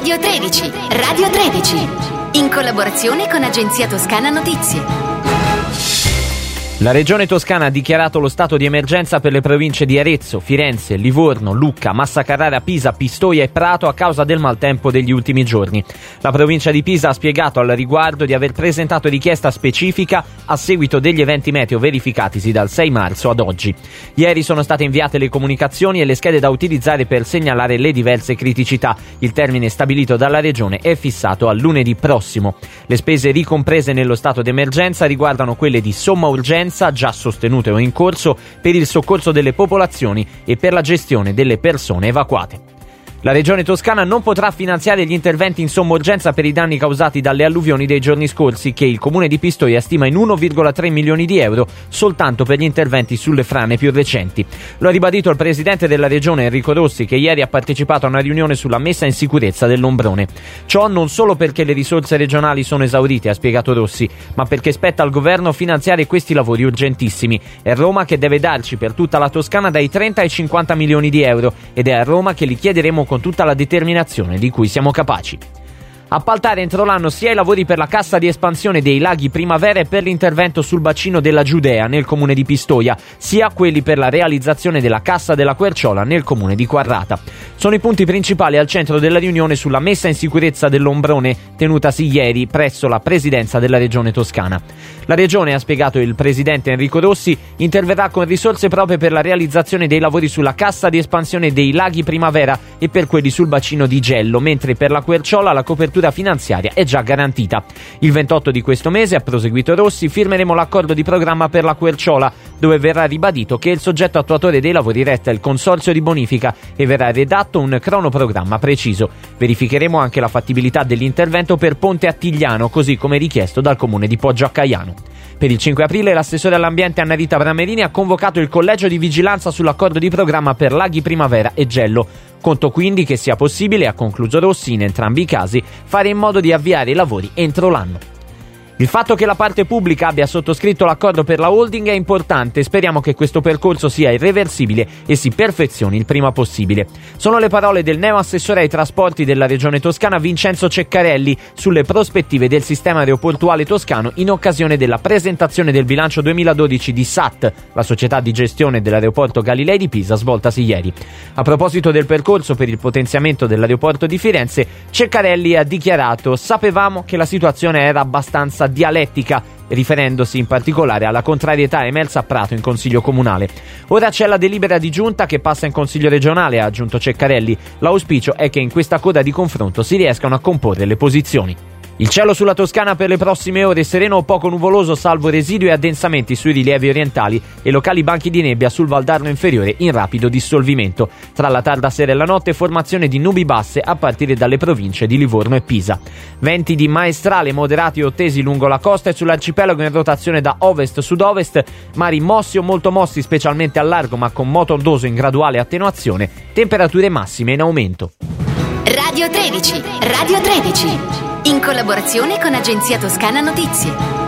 Radio 13, Radio 13, in collaborazione con Agenzia Toscana Notizie. La Regione Toscana ha dichiarato lo stato di emergenza per le province di Arezzo, Firenze, Livorno, Lucca, Massa Carrara, Pisa, Pistoia e Prato a causa del maltempo degli ultimi giorni. La provincia di Pisa ha spiegato al riguardo di aver presentato richiesta specifica a seguito degli eventi meteo verificatisi dal 6 marzo ad oggi. Ieri sono state inviate le comunicazioni e le schede da utilizzare per segnalare le diverse criticità. Il termine stabilito dalla Regione è fissato al lunedì prossimo. Le spese ricomprese nello stato d'emergenza riguardano quelle di somma urgenza già sostenute o in corso per il soccorso delle popolazioni e per la gestione delle persone evacuate. La Regione Toscana non potrà finanziare gli interventi in somma urgenza per i danni causati dalle alluvioni dei giorni scorsi, che il Comune di Pistoia stima in 1,3 milioni di euro soltanto per gli interventi sulle frane più recenti. Lo ha ribadito il presidente della Regione Enrico Rossi, che ieri ha partecipato a una riunione sulla messa in sicurezza dell'Ombrone. Ciò non solo perché le risorse regionali sono esaurite, ha spiegato Rossi, ma perché spetta al governo finanziare questi lavori urgentissimi. È Roma che deve darci per tutta la Toscana dai 30 ai 50 milioni di euro ed è a Roma che li chiederemo con tutta la determinazione di cui siamo capaci. Appaltare entro l'anno sia i lavori per la cassa di espansione dei laghi Primavera e per l'intervento sul bacino della Giudea nel comune di Pistoia, sia quelli per la realizzazione della cassa della Querciola nel comune di Quarrata. Sono i punti principali al centro della riunione sulla messa in sicurezza dell'Ombrone tenutasi ieri presso la presidenza della Regione Toscana. La Regione, ha spiegato il presidente Enrico Rossi, interverrà con risorse proprie per la realizzazione dei lavori sulla cassa di espansione dei laghi Primavera e per quelli sul bacino di Gello, mentre per la Querciola la copertura finanziaria è già garantita. Il 28 di questo mese, ha proseguito Rossi, firmeremo l'accordo di programma per la Querciola, dove verrà ribadito che il soggetto attuatore dei lavori resta il consorzio di bonifica e verrà redatto un cronoprogramma preciso. Verificheremo anche la fattibilità dell'intervento per Ponte Attigliano, così come richiesto dal comune di Poggio a Caiano. Per il 5 aprile l'assessore all'ambiente Anna Rita Bramerini ha convocato il collegio di vigilanza sull'accordo di programma per laghi Primavera e Gello. Conto quindi che sia possibile, ha concluso Rossi, in entrambi i casi, fare in modo di avviare i lavori entro l'anno. Il fatto che la parte pubblica abbia sottoscritto l'accordo per la holding è importante, speriamo che questo percorso sia irreversibile e si perfezioni il prima possibile. Sono le parole del neo assessore ai trasporti della Regione Toscana Vincenzo Ceccarelli sulle prospettive del sistema aeroportuale toscano in occasione della presentazione del bilancio 2012 di SAT, la società di gestione dell'aeroporto Galilei di Pisa, svoltasi ieri. A proposito del percorso per il potenziamento dell'aeroporto di Firenze, Ceccarelli ha dichiarato: sapevamo che la situazione era abbastanza dialettica, riferendosi in particolare alla contrarietà emersa a Prato in Consiglio Comunale. Ora c'è la delibera di giunta che passa in Consiglio regionale, ha aggiunto Ceccarelli. L'auspicio è che in questa coda di confronto si riescano a comporre le posizioni. Il cielo sulla Toscana per le prossime ore sereno o poco nuvoloso, salvo residui e addensamenti sui rilievi orientali e locali banchi di nebbia sul Valdarno inferiore in rapido dissolvimento. Tra la tarda sera e la notte formazione di nubi basse a partire dalle province di Livorno e Pisa. Venti di maestrale moderati o tesi lungo la costa e sull'arcipelago in rotazione da ovest-sud-ovest, mari mossi o molto mossi specialmente al largo ma con moto ondoso in graduale attenuazione, temperature massime in aumento. Radio 13, Radio 13, in collaborazione con Agenzia Toscana Notizie.